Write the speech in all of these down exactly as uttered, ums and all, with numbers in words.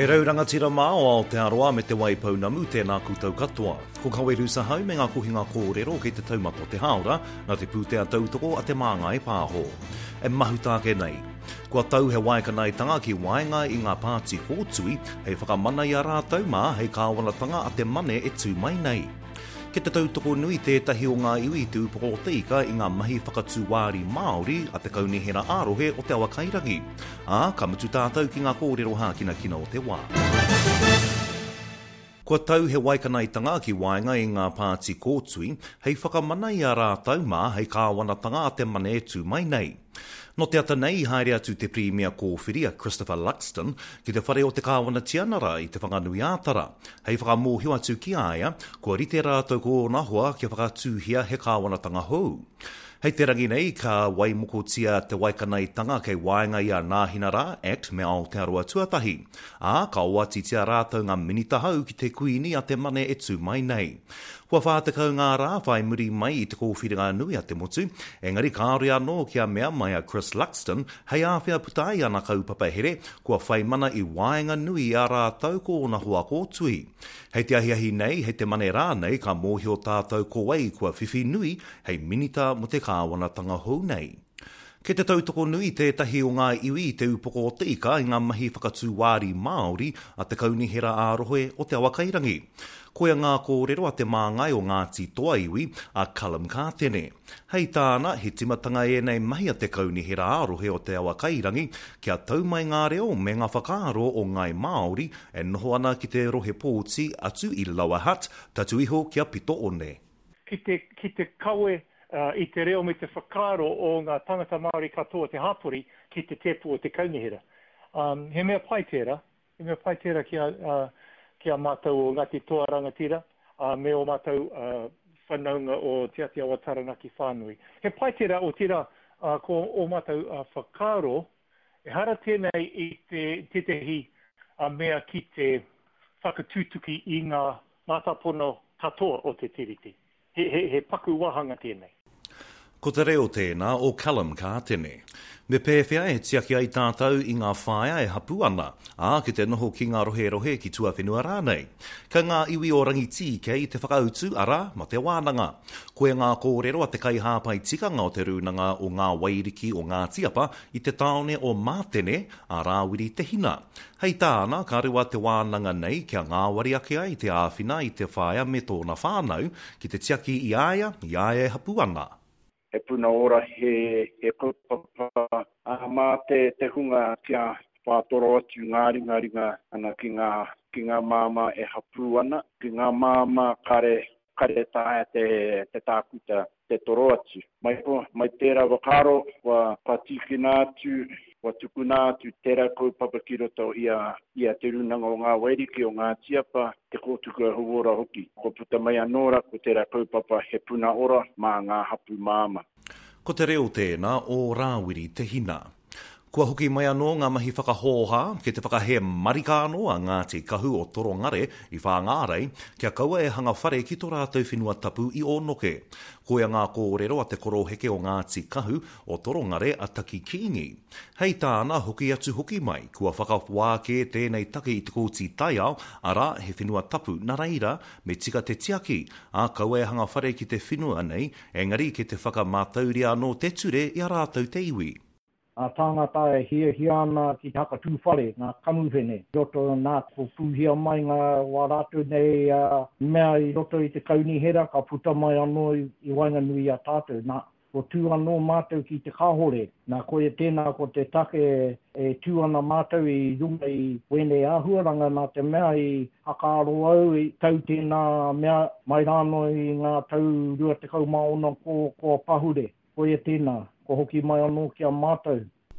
He rauranga tira mā o Aotearoa me te Waipounamu tēnā koutou katoa. Ko kaweru sa hau me ngā kuhinga kōrero kei te taumato te haora, nā te pūtea tautoko a te māngai pāho. E mahu tāke nei. Kua tau he waikanaitanga ki waenga i ngā pāti hōtui, hei whakamana i a rātau mā hei kāwanatanga a te mane e tū mai nei. Ke te tautoko nui tētahi o ngā iwi te upoko o teika i ngā mahi whakatūwāri Māori a te kaunihera ārohe o te awa kairangi. Ā, ka mutu tātou ki ngā kōrero hākina kina o te wā. Kua tau he waikanaitanga ki waenga i ngā pāti kōtui, hei whakamana i a rātau mā hei kāwanatanga a te mane e tū mai nei. No te ata nei, haere atu te Premier kōwhiri a Christopher Luxton ki te whare o te kāwana tianara i te whanganui ātara. Hei whakamōhio atu ki aia, kua rite rātou ko nahua kia whakatūhia he kāwanatanga hou. Hei te rangi nei, ka waimukotia te waikanaitanga kei waenga i a Ngāhinara Act me Aotearoa tuatahi. Ā, ka oatitia rātou ngā minita hau ki te kuini a te mane e tū mai nei. Kua whātakau ngā rā whai muri mai i te kōwhiringa nui a te motu, engari kāore anō kia mea mai a Chris Luxton, hei āwhia putai ana kaupapa here, kua whai mana i waenga nui a rātou ko ona hua kōtui. Hei te ahiahi nei, hei te mane rā nei, ka mōhio tātou ko wei kua whiwhi nui, hei minita mo te kāwanatanga hou nei. Ke te tautoko nui tētahi o ngā iwi te upoko o teika i ngā mahi whakatūwāri Māori a te kaunihera ārohe o te awa kairangi. Koia ngā kōrero a te māngai o Ngāti Toa iwi a Callum Kātene. Hei tāna, he timatanga e nei mahi a te kaunihera ārohe o te awa kairangi, kia tau mai ngā reo me ngā whakaaro o ngai Māori e noho ana ki te rohe pōti atu i Lower Hutt, tatu iho kia pito one. Ki te, ki te kawe uh, i te reo me te whakaaro o ngā tangata Māori katoa te hapori ki te tepu o te kaunihera. Um, he mea pai tērā, he mea pai tērā kia... Uh, kia mātou o Ngāti Toa rangatira, uh, me o mātou uh, whanaunga o Te Ati Awa Taranaki whānui. He pai tērā o tērā uh, ko o mātou uh, whakaaro, e hara tēnei i te tetehi uh, mea ki te whakatūtuki i ngā mātapono katoa o te tiriti. He, he, he paku wahanga tēnei. Ko te reo tēnā o Callum Kātene. Me pēwhia e tiaki ai tātou i ngā whaia e hapu ana, ā ki te noho ki ngā rohe rohe ki tua whenua rānei. Ka ngā iwi o rangiti kei te whakautu ara ma te wānanga. Koe ngā kōrero a te kai hāpai tikanga o te rūnanga o ngā wairiki o ngā tiapa i te taone o Mātene a Rāwiri te hina. Hei tāna, ka rewa te wānanga nei kia ngā wari ake ai te āwhina i te whaia me tōna whānau ki te tiaki i aia, i aia e hapu ana. E puna ora he, he kaupapa a mā te, te hunga kia whātoro atu ngāri ngāri ngā ana ki ngā, ki ngā māma e hapu ana, ki ngā māma kare, kare tāia te, te tākuta te toro atu. Mai, mai tērā wakaro wa patikina atu, wa tukuna atu tērā kaupapa ki roto ia, ia te runanga o ngā wairiki o ngā tiapa, te kōtuku a huora hoki. Ko puta mai anora, ko tērā kaupapa he puna ora mā ngā hapu māma. Ko te reo tēnā o Rāwiri te hina. Kua hoki mai anō ngā mahi whakahōha ke te whakahe marika anō a Ngāti Kahu o Torongare i Whangārei, kia kaua e hanga whare ki tō rātou whenua tapu i Onoke. Koia ngā kōrero a te koroheke o Ngāti Kahu o Torongare a Taki Kingi. Hei tāna hoki atu hoki mai, kua whakawāke tēnei take i te kōti taiao, ara he whenua tapu na reira me tika te tiaki, a kaua e hanga whare ki te whenua nei, engari ke te whakamātauri anō te ture i a rātou te iwi. A tāngata e hia hiana ki haka tūwhare, ngā kamuwhene. Roto nā ko pūhia mai ngā wā rātou nei uh, mea i roto i te kaunihera, ka puta mai anō i, i wainga nui a tātou. Nā ko tū anō mātou ki te kāhore. Nā koe tēnā ko te take e tū ana mātou i runga i wene āhuaranga nā te mea i hakaaro au i tau tēnā mea mai rāno i ngā tau rua te kaumaona ko, ko pahure. Koe tēnā. Ko hoki mai anō kia mātou.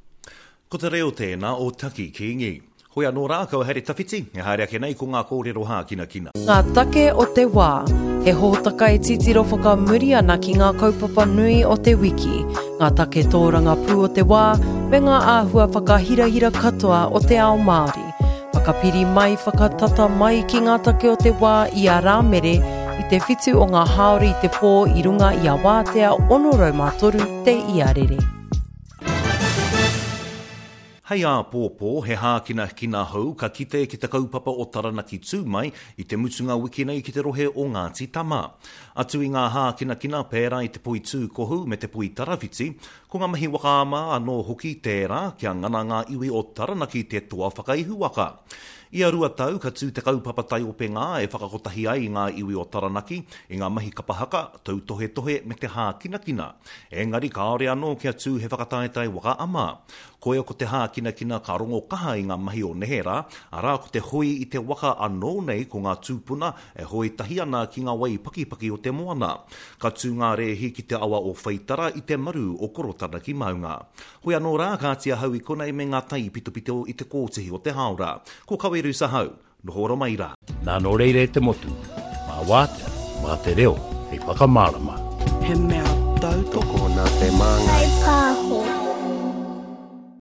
Ko te reo tēnā o Taki Kingi. Hoi anō rā kau haere tawhiti, e haere ake nei ko ngā kōrero hākina kina. Ngā take o te wā, he hōtaka e titiro whakamuri ana ki ngā kaupapa nui o te wiki, ngā take tōranga pū o te wā, me ngā āhua whakahirahira katoa o te ao Māori. Whakapiri mai whakatata mai ki ngā take o te wā i a rāmere, i te whitu o ngā haori i te pō i runga i a wātea ono raumātoru te iarere. Hei a pōpō, he hākina kina hau, ka kite ki te kaupapa o Taranaki tūmai i te mutunga wiki nei ki te rohe o Ngāti Tama. Atu i ngā hākina kina pēra i te pui tūkohu me te pui tarawhiti, ko ngā mahi waka ama anō hoki tērā kia ngana ngā iwi o Taranaki te toa whakaihu waka. Ia rua tau ka tū te kaupapa tai o Pengā e whakakotahi ai ngā iwi o Taranaki i ngā mahi kapahaka tau tohe tohe me te hākina kina. Engari ka ore anō kia tū he whakataetai waka ama. Koea ko te hākina kina ka rongo kaha i ngā mahi o Nehera, arā ko te hoi i te waka anō nei ko ngā tūpuna e hoi tahi ana ki ngā wai pakipaki o te moana. Ka tū ngā rehi ki te awa o Whaitara i te maru o Korotanaki maunga. Hoi anō rā kātia hau i konei me ngā tai pitopito i te kōtihi o te haora. Ko kaweru sa hau, nohoro mai rā. Nā no reire te motu, mā wātea, mā te reo, hei whakamārama. He mea tau toko nā te māngai.